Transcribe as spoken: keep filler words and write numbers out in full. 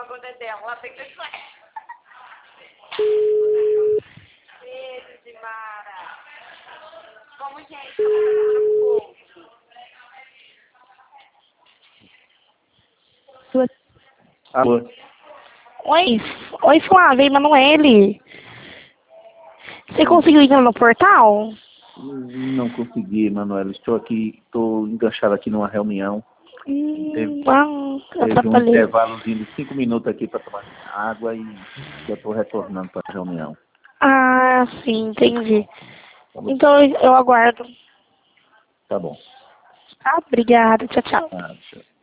bunda dela, ela tem que ser. Beijo de Mara. Vamos, gente, vamos Sua- Alô? Oi, oi Flávia, Emanuele. Você Oi. conseguiu entrar no portal? Não consegui, Manuela. Estou aqui, estou enganchado aqui numa reunião. Hum, Teve, não, teve um atrapalhei. intervalozinho de cinco minutos aqui para tomar água e já estou retornando para a reunião. Ah, sim, entendi. Tá bom? Então eu aguardo. Tá bom. Ah, obrigada, tchau, tchau. Ah, tchau.